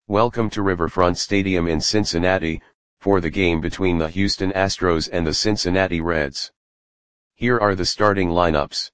Welcome to Riverfront Stadium in Cincinnati, for the game between the Houston Astros and the Cincinnati Reds. Here are the starting lineups.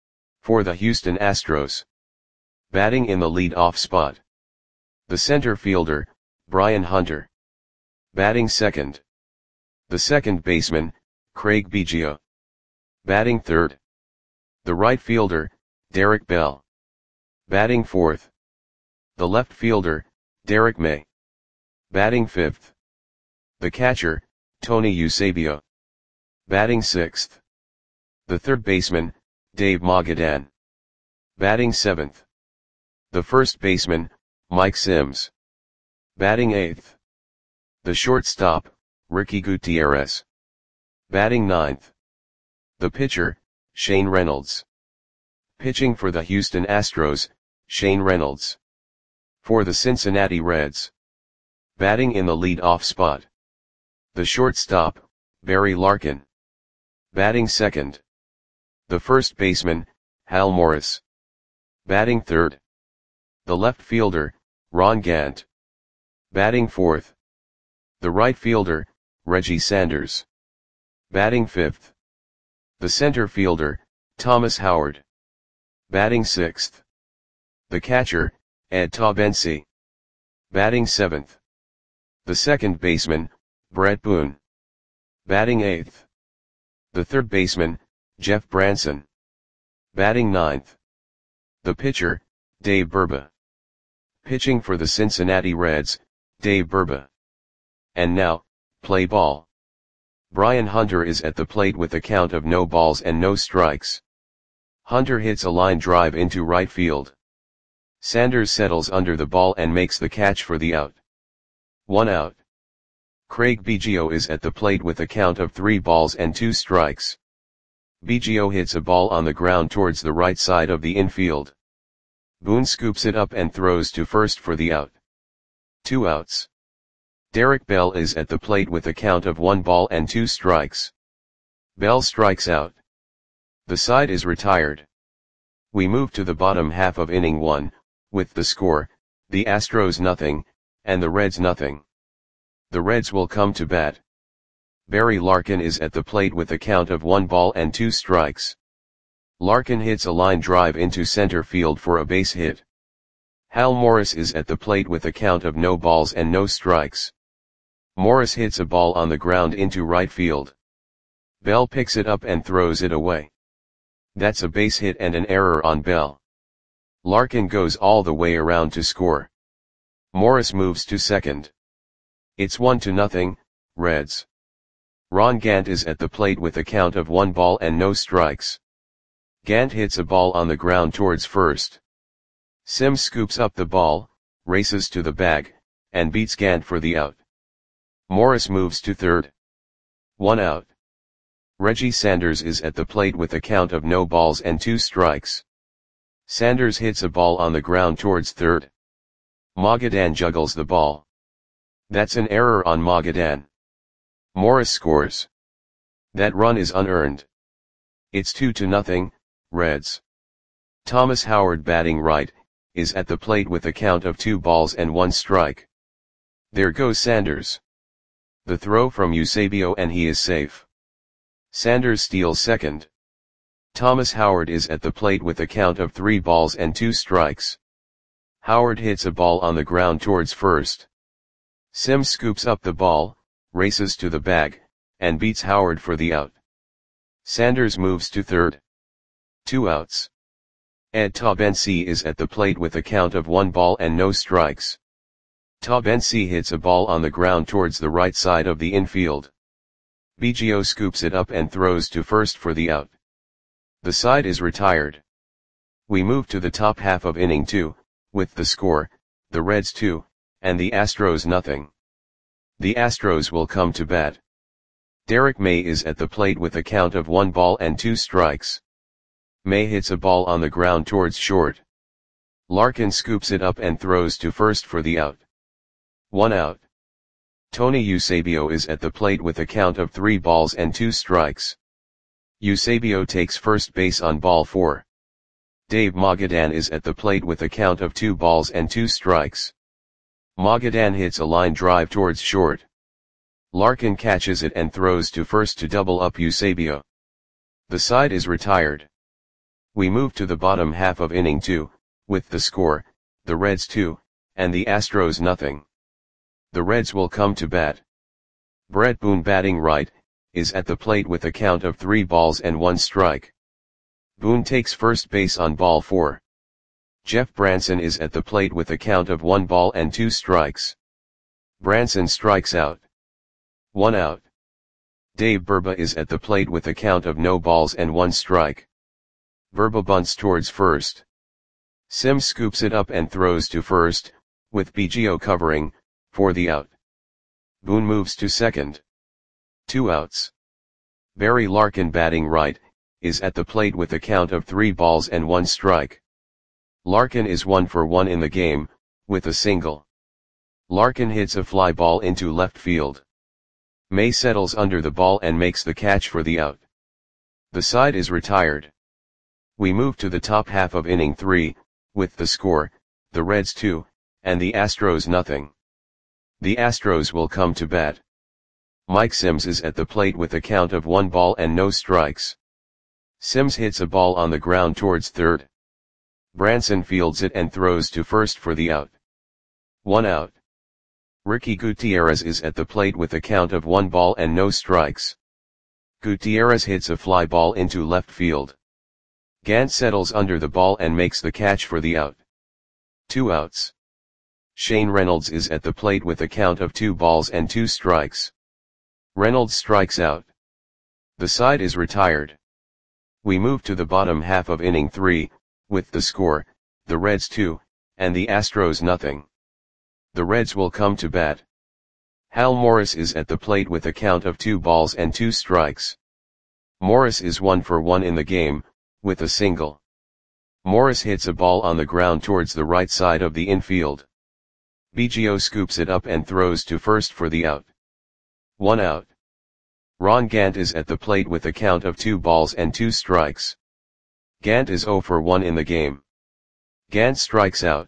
For the Houston Astros. Batting in the lead-off spot. The center fielder, Brian Hunter. Batting second. The second baseman, Craig Biggio. Batting third. The right fielder, Derek Bell. Batting fourth. The left fielder, Derek May. Batting fifth. The catcher, Tony Eusebio. Batting sixth. The third baseman, Dave Magadan. Batting seventh. The first baseman, Mike Sims. Batting eighth. The shortstop, Ricky Gutierrez. Batting ninth. The pitcher, Shane Reynolds. Pitching for the Houston Astros, Shane Reynolds. For the Cincinnati Reds. Batting in the lead-off spot. The shortstop, Barry Larkin. Batting second. The first baseman, Hal Morris. Batting third. The left fielder, Ron Gant. Batting fourth. The right fielder, Reggie Sanders. Batting fifth. The center fielder, Thomas Howard. Batting sixth. The catcher, Ed Taubensee. Batting seventh. The second baseman, Brett Boone. Batting eighth. The third baseman, Jeff Branson. Batting ninth. The pitcher, Dave Burba. Pitching for the Cincinnati Reds, Dave Burba. And now, play ball. Brian Hunter is at the plate with a count of no balls and no strikes. Hunter hits a line drive into right field. Sanders settles under the ball and makes the catch for the out. 1 out. Craig Biggio is at the plate with a count of 3 balls and 2 strikes. Biggio hits a ball on the ground towards the right side of the infield. Boone scoops it up and throws to first for the out. 2 outs. Derek Bell is at the plate with a count of 1 ball and 2 strikes. Bell strikes out. The side is retired. We move to the bottom half of inning 1, with the score, the Astros nothing, and the Reds nothing. The Reds will come to bat. Barry Larkin is at the plate with a count of 1 ball and 2 strikes. Larkin hits a line drive into center field for a base hit. Hal Morris is at the plate with a count of no balls and no strikes. Morris hits a ball on the ground into right field. Bell picks it up and throws it away. That's a base hit and an error on Bell. Larkin goes all the way around to score. Morris moves to second. It's 1-0, Reds. Ron Gant is at the plate with a count of 1 ball and no strikes. Gant hits a ball on the ground towards first. Sims scoops up the ball, races to the bag, and beats Gant for the out. Morris moves to third. 1 out. Reggie Sanders is at the plate with a count of no balls and 2 strikes. Sanders hits a ball on the ground towards third. Magadan juggles the ball. That's an error on Magadan. Morris scores. That run is unearned. It's 2-0, Reds. Thomas Howard, batting right, is at the plate with a count of 2 balls and 1 strike. There goes Sanders. The throw from Eusebio and he is safe. Sanders steals second. Thomas Howard is at the plate with a count of 3 balls and 2 strikes. Howard hits a ball on the ground towards first. Sims scoops up the ball, races to the bag, and beats Howard for the out. Sanders moves to third. 2 outs. Ed Taubensee is at the plate with a count of 1 ball and no strikes. Taubensee hits a ball on the ground towards the right side of the infield. Biggio scoops it up and throws to first for the out. The side is retired. We move to the top half of inning 2, with the score, the Reds 2, and the Astros nothing. The Astros will come to bat. Derek May is at the plate with a count of 1 ball and 2 strikes. May hits a ball on the ground towards short. Larkin scoops it up and throws to first for the out. 1 out. Tony Eusebio is at the plate with a count of 3 balls and 2 strikes. Eusebio takes first base on ball 4. Dave Magadan is at the plate with a count of 2 balls and 2 strikes. Magadan hits a line drive towards short. Larkin catches it and throws to first to double up Eusebio. The side is retired. We move to the bottom half of inning 2, with the score, the Reds 2, and the Astros nothing. The Reds will come to bat. Brett Boone, batting right, is at the plate with a count of 3 balls and 1 strike. Boone takes first base on ball 4. Jeff Branson is at the plate with a count of 1 ball and 2 strikes. Branson strikes out. 1 out. Dave Burba is at the plate with a count of no balls and 1 strike. Burba bunts towards first. Sims scoops it up and throws to first, with Biggio covering, for the out. Boone moves to second. 2 outs. Barry Larkin, batting right, is at the plate with a count of 3 balls and 1 strike. Larkin is 1 for 1 in the game, with a single. Larkin hits a fly ball into left field. May settles under the ball and makes the catch for the out. The side is retired. We move to the top half of inning 3, with the score, the Reds 2, and the Astros nothing. The Astros will come to bat. Mike Sims is at the plate with a count of 1 ball and no strikes. Sims hits a ball on the ground towards third. Branson fields it and throws to first for the out. 1 out. Ricky Gutierrez is at the plate with a count of 1 ball and no strikes. Gutierrez hits a fly ball into left field. Gant settles under the ball and makes the catch for the out. 2 outs. Shane Reynolds is at the plate with a count of 2 balls and 2 strikes. Reynolds strikes out. The side is retired. We move to the bottom half of inning 3, with the score, the Reds 2, and the Astros nothing. The Reds will come to bat. Hal Morris is at the plate with a count of 2 balls and 2 strikes. Morris is 1 for 1 in the game, with a single. Morris hits a ball on the ground towards the right side of the infield. Biggio scoops it up and throws to first for the out. 1 out. Ron Gant is at the plate with a count of 2 balls and 2 strikes. Gant is 0 for 1 in the game. Gant strikes out.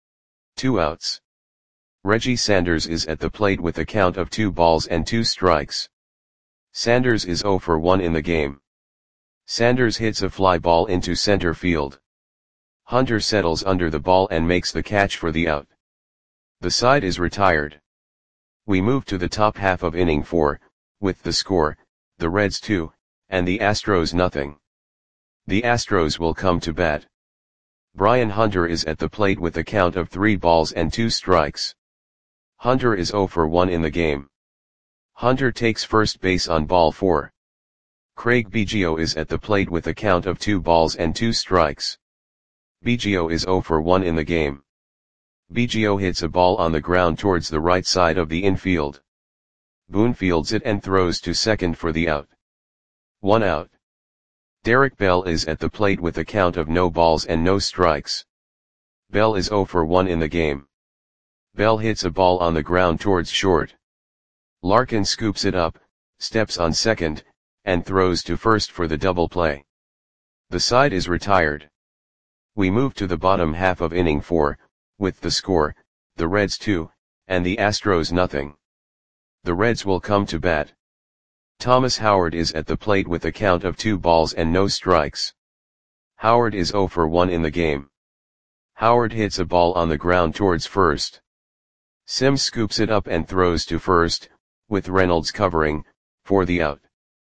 2 outs. Reggie Sanders is at the plate with a count of 2 balls and 2 strikes. Sanders is 0 for 1 in the game. Sanders hits a fly ball into center field. Hunter settles under the ball and makes the catch for the out. The side is retired. We move to the top half of inning 4, with the score, the Reds 2, and the Astros nothing. The Astros will come to bat. Brian Hunter is at the plate with a count of 3 balls and 2 strikes. Hunter is 0 for 1 in the game. Hunter takes first base on ball 4. Craig Biggio is at the plate with a count of 2 balls and 2 strikes. Biggio is 0 for 1 in the game. Biggio hits a ball on the ground towards the right side of the infield. Boone fields it and throws to second for the out. 1 out. Derek Bell is at the plate with a count of no balls and no strikes. Bell is 0 for 1 in the game. Bell hits a ball on the ground towards short. Larkin scoops it up, steps on second, and throws to first for the double play. The side is retired. We move to the bottom half of inning 4, with the score, the Reds 2, and the Astros nothing. The Reds will come to bat. Thomas Howard is at the plate with a count of 2 balls and no strikes. Howard is 0 for 1 in the game. Howard hits a ball on the ground towards first. Sims scoops it up and throws to first, with Reynolds covering, for the out.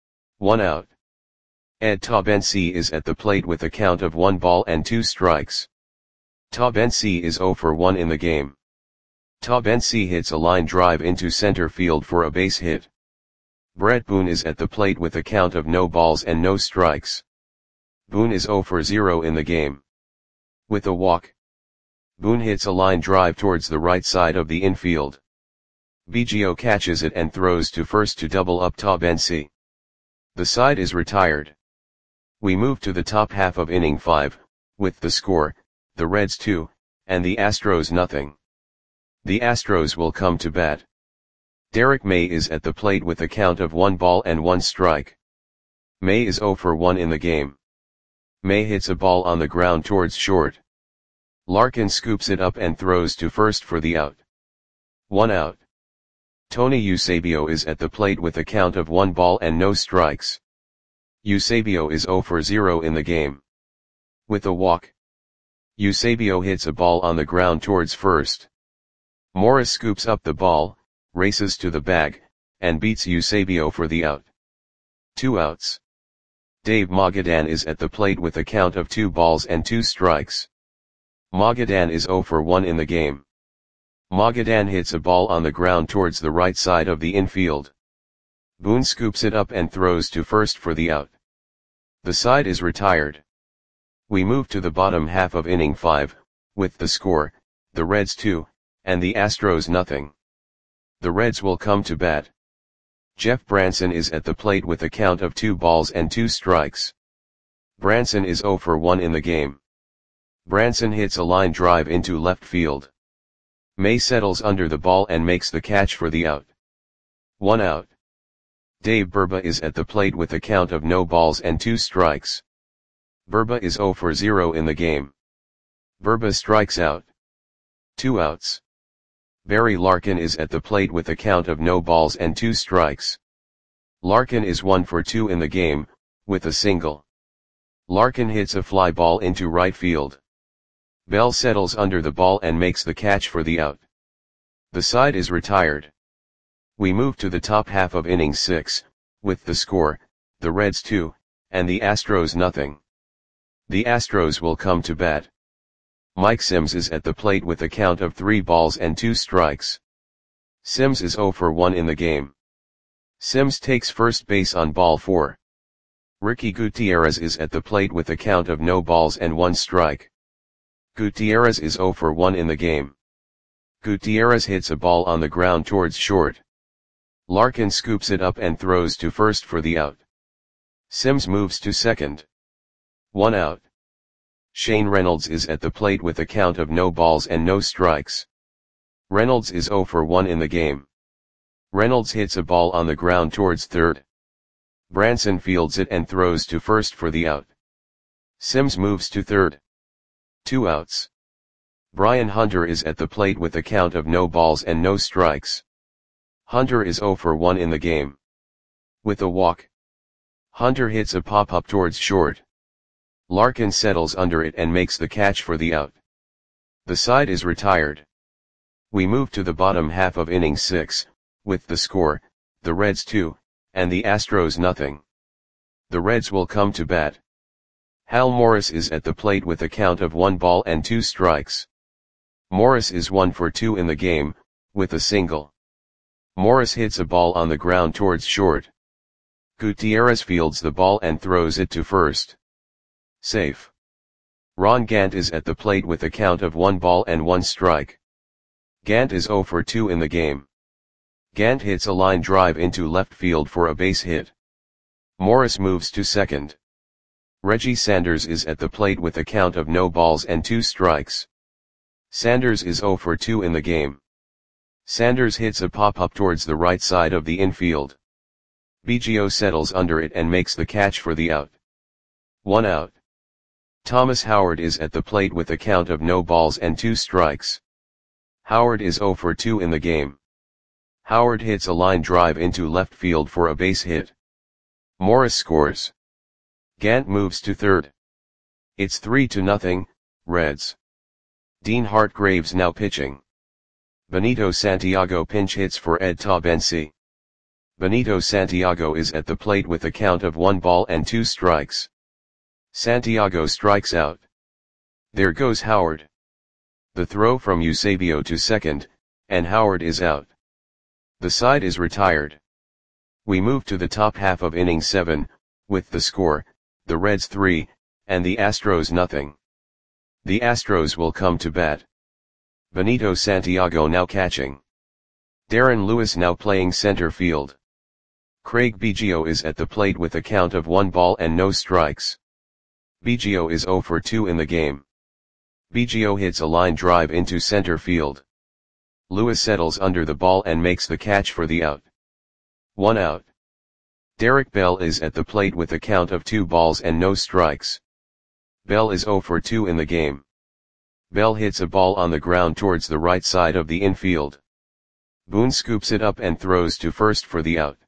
1 out. Ed Taubensee is at the plate with a count of 1 ball and 2 strikes. Taubensee is 0 for 1 in the game. Taubensee hits a line drive into center field for a base hit. Brett Boone is at the plate with a count of no balls and no strikes. Boone is 0 for 0 in the game. With a walk. Boone hits a line drive towards the right side of the infield. Biggio catches it and throws to first to double up Taubensee. The side is retired. We move to the top half of inning 5, with the score, the Reds 2, and the Astros nothing. The Astros will come to bat. Derek May is at the plate with a count of 1 ball and 1 strike. May is 0 for 1 in the game. May hits a ball on the ground towards short. Larkin scoops it up and throws to first for the out. 1 out. Tony Eusebio is at the plate with a count of 1 ball and no strikes. Eusebio is 0 for 0 in the game. With a walk, Eusebio hits a ball on the ground towards first. Morris scoops up the ball, races to the bag, and beats Eusebio for the out. 2 outs. Dave Magadan is at the plate with a count of 2 balls and 2 strikes. Magadan is 0 for 1 in the game. Magadan hits a ball on the ground towards the right side of the infield. Boone scoops it up and throws to first for the out. The side is retired. We move to the bottom half of inning 5, with the score, the Reds 2, and the Astros nothing. The Reds will come to bat. Jeff Branson is at the plate with a count of 2 balls and 2 strikes. Branson is 0 for 1 in the game. Branson hits a line drive into left field. May settles under the ball and makes the catch for the out. 1 out. Dave Burba is at the plate with a count of no balls and 2 strikes. Burba is 0 for 0 in the game. Burba strikes out. 2 outs. Barry Larkin is at the plate with a count of no balls and 2 strikes. Larkin is 1 for 2 in the game, with a single. Larkin hits a fly ball into right field. Bell settles under the ball and makes the catch for the out. The side is retired. We move to the top half of inning 6, with the score, the Reds 2, and the Astros nothing. The Astros will come to bat. Mike Sims is at the plate with a count of 3 balls and 2 strikes. Sims is 0 for 1 in the game. Sims takes first base on ball 4. Ricky Gutierrez is at the plate with a count of no balls and 1 strike. Gutierrez is 0 for 1 in the game. Gutierrez hits a ball on the ground towards short. Larkin scoops it up and throws to first for the out. Sims moves to second. 1 out. Shane Reynolds is at the plate with a count of no balls and no strikes. Reynolds is 0 for 1 in the game. Reynolds hits a ball on the ground towards third. Branson fields it and throws to first for the out. Sims moves to third. 2 outs. Brian Hunter is at the plate with a count of no balls and no strikes. Hunter is 0 for 1 in the game. With a walk, Hunter hits a pop-up towards short. Larkin settles under it and makes the catch for the out. The side is retired. We move to the bottom half of inning 6, with the score, the Reds 2, and the Astros nothing. The Reds will come to bat. Hal Morris is at the plate with a count of 1 ball and 2 strikes. Morris is 1 for 2 in the game, with a single. Morris hits a ball on the ground towards short. Gutierrez fields the ball and throws it to first. Safe. Ron Gant is at the plate with a count of 1 ball and 1 strike. Gant is 0 for 2 in the game. Gant hits a line drive into left field for a base hit. Morris moves to second. Reggie Sanders is at the plate with a count of no balls and 2 strikes. Sanders is 0 for 2 in the game. Sanders hits a pop-up towards the right side of the infield. Biggio settles under it and makes the catch for the out. 1 out. Thomas Howard is at the plate with a count of no balls and 2 strikes. Howard is 0 for 2 in the game. Howard hits a line drive into left field for a base hit. Morris scores. Gant moves to third. It's 3-0, Reds. Dean Hartgraves now pitching. Benito Santiago pinch hits for Ed Tabensi. Benito Santiago is at the plate with a count of 1 ball and 2 strikes. Santiago strikes out. There goes Howard. The throw from Eusebio to second, and Howard is out. The side is retired. We move to the top half of inning 7, with the score, the Reds 3, and the Astros nothing. The Astros will come to bat. Benito Santiago now catching. Darren Lewis now playing center field. Craig Biggio is at the plate with a count of 1 ball and no strikes. Biggio is 0 for 2 in the game. Biggio hits a line drive into center field. Lewis settles under the ball and makes the catch for the out. 1 out. Derek Bell is at the plate with a count of 2 balls and no strikes. Bell is 0 for 2 in the game. Bell hits a ball on the ground towards the right side of the infield. Boone scoops it up and throws to first for the out.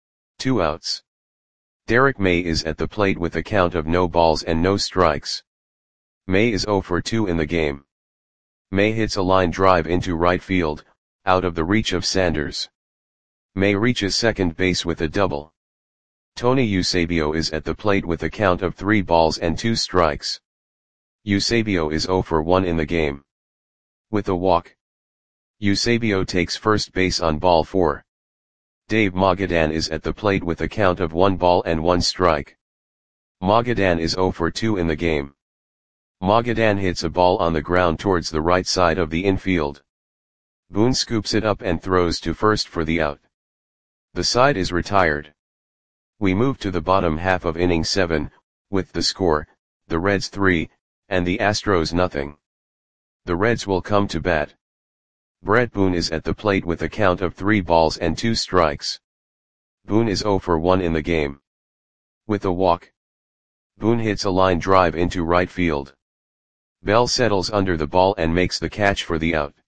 2 outs. Derek May is at the plate with a count of no balls and no strikes. May is 0 for 2 in the game. May hits a line drive into right field, out of the reach of Sanders. May reaches second base with a double. Tony Eusebio is at the plate with a count of 3 balls and 2 strikes. Eusebio is 0 for 1 in the game. With a walk, Eusebio takes first base on ball 4. Dave Magadan is at the plate with a count of 1 ball and 1 strike. Magadan is 0 for 2 in the game. Magadan hits a ball on the ground towards the right side of the infield. Boone scoops it up and throws to first for the out. The side is retired. We move to the bottom half of inning 7, with the score, the Reds 3, and the Astros nothing. The Reds will come to bat. Brett Boone is at the plate with a count of 3 balls and 2 strikes. Boone is 0 for 1 in the game. With a walk, Boone hits a line drive into right field. Bell settles under the ball and makes the catch for the out.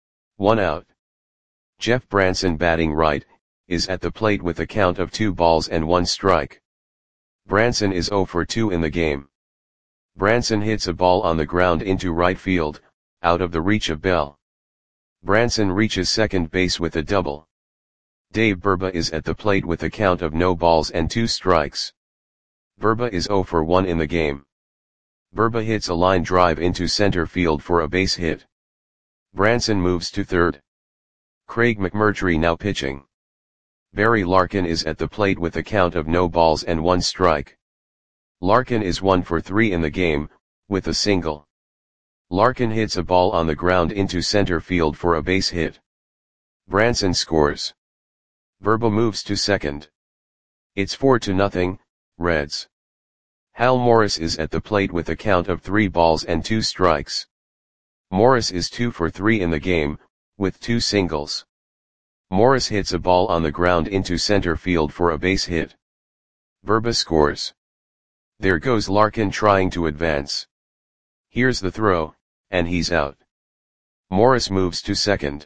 1 out. Jeff Branson, batting right, is at the plate with a count of 2 balls and 1 strike. Branson is 0 for 2 in the game. Branson hits a ball on the ground into right field, out of the reach of Bell. Branson reaches second base with a double. Dave Burba is at the plate with a count of no balls and 2 strikes. Burba is 0 for 1 in the game. Burba hits a line drive into center field for a base hit. Branson moves to third. Craig McMurtry now pitching. Barry Larkin is at the plate with a count of no balls and 1 strike. Larkin is 1 for 3 in the game, with a single. Larkin hits a ball on the ground into center field for a base hit. Branson scores. Burba moves to second. It's 4-0, Reds. Hal Morris is at the plate with a count of 3 balls and 2 strikes. Morris is 2 for 3 in the game, with 2 singles. Morris hits a ball on the ground into center field for a base hit. Burba scores. There goes Larkin trying to advance. Here's the throw, and he's out. Morris moves to second.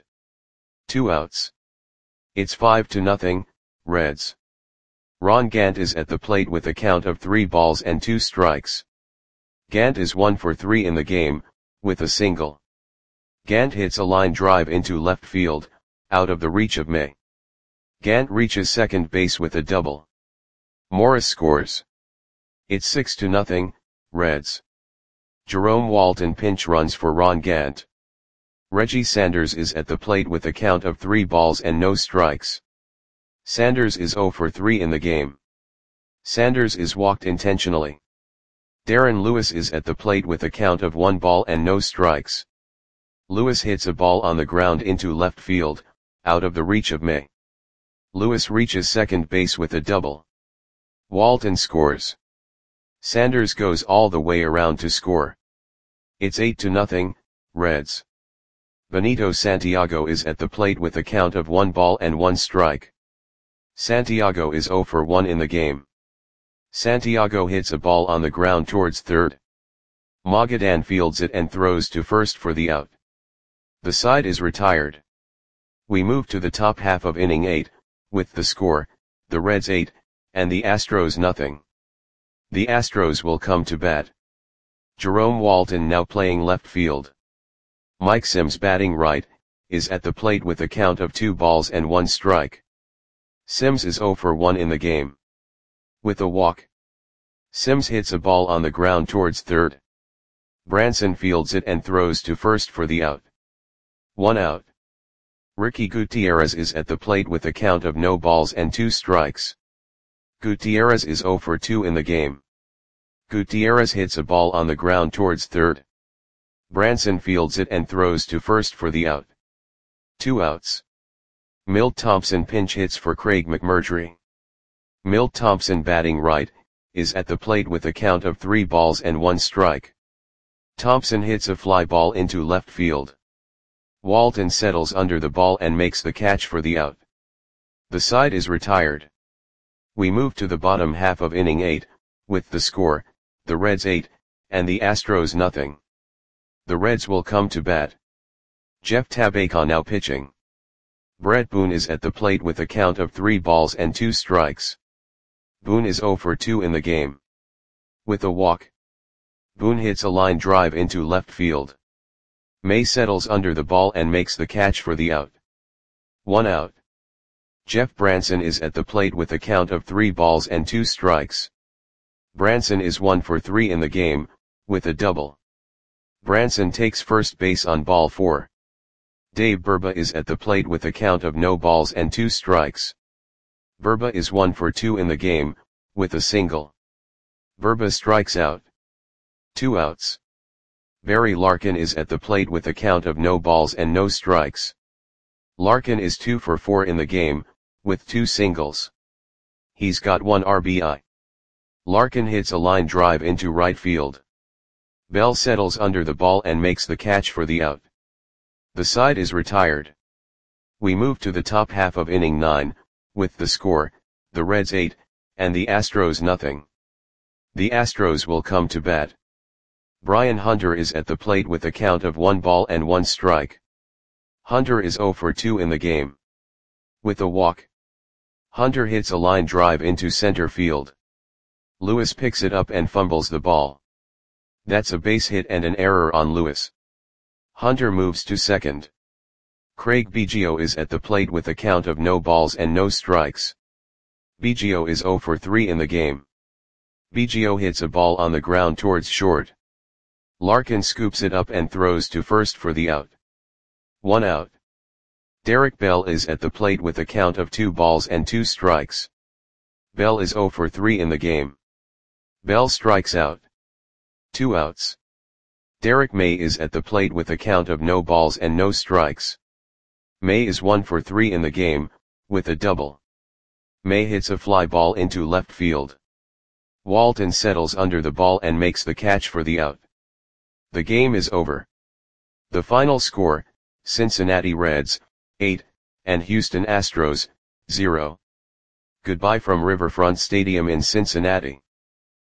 2 outs. It's 5-0, Reds. Ron Gant is at the plate with a count of 3 balls and 2 strikes. Gant is 1 for 3 in the game, with a single. Gant hits a line drive into left field, out of the reach of May. Gant reaches second base with a double. Morris scores. It's 6-0, Reds. Jerome Walton pinch runs for Ron Gant. Reggie Sanders is at the plate with a count of 3 balls and no strikes. Sanders is 0 for 3 in the game. Sanders is walked intentionally. Darren Lewis is at the plate with a count of 1 ball and no strikes. Lewis hits a ball on the ground into left field, out of the reach of May. Lewis reaches second base with a double. Walton scores. Sanders goes all the way around to score. It's 8-0, Reds. Benito Santiago is at the plate with a count of 1 ball and 1 strike. Santiago is 0 for 1 in the game. Santiago hits a ball on the ground towards third. Magadan fields it and throws to first for the out. The side is retired. We move to the top half of inning 8, with the score, the Reds 8, and the Astros nothing. The Astros will come to bat. Jerome Walton now playing left field. Mike Sims, batting right, is at the plate with a count of 2 balls and 1 strike. Sims is 0 for 1 in the game. With a walk, Sims hits a ball on the ground towards third. Branson fields it and throws to first for the out. 1 out. Ricky Gutierrez is at the plate with a count of no balls and 2 strikes. Gutierrez is 0 for 2 in the game. Gutierrez hits a ball on the ground towards third. Branson fields it and throws to first for the out. 2 outs. Milt Thompson pinch hits for Craig McMurtry. Milt Thompson, batting right, is at the plate with a count of 3 balls and 1 strike. Thompson hits a fly ball into left field. Walton settles under the ball and makes the catch for the out. The side is retired. We move to the bottom half of inning 8, with the score, the Reds 8, and the Astros nothing. The Reds will come to bat. Jeff Tabacon now pitching. Brett Boone is at the plate with a count of 3 balls and 2 strikes. Boone is 0 for 2 in the game. With a walk, Boone hits a line drive into left field. May settles under the ball and makes the catch for the out. 1 out. Jeff Branson is at the plate with a count of 3 balls and 2 strikes. Branson is 1 for 3 in the game, with a double. Branson takes first base on ball 4. Dave Burba is at the plate with a count of no balls and 2 strikes. Burba is 1 for 2 in the game, with a single. Burba strikes out. 2 outs. Barry Larkin is at the plate with a count of no balls and no strikes. Larkin is 2 for 4 in the game, with 2 singles. He's got 1 RBI. Larkin hits a line drive into right field. Bell settles under the ball and makes the catch for the out. The side is retired. We move to the top half of inning 9, with the score, the Reds 8, and the Astros nothing. The Astros will come to bat. Brian Hunter is at the plate with a count of 1 ball and 1 strike. Hunter is 0 for 2 in the game. With a walk, Hunter hits a line drive into center field. Lewis picks it up and fumbles the ball. That's a base hit and an error on Lewis. Hunter moves to second. Craig Biggio is at the plate with a count of no balls and no strikes. Biggio is 0 for 3 in the game. Biggio hits a ball on the ground towards short. Larkin scoops it up and throws to first for the out. 1 out. Derek Bell is at the plate with a count of 2 balls and 2 strikes. Bell is 0 for 3 in the game. Bell strikes out. 2 outs. Derek May is at the plate with a count of no balls and no strikes. May is 1 for 3 in the game, with a double. May hits a fly ball into left field. Walton settles under the ball and makes the catch for the out. The game is over. The final score, Cincinnati Reds, 8, and Houston Astros, 0. Goodbye from Riverfront Stadium in Cincinnati.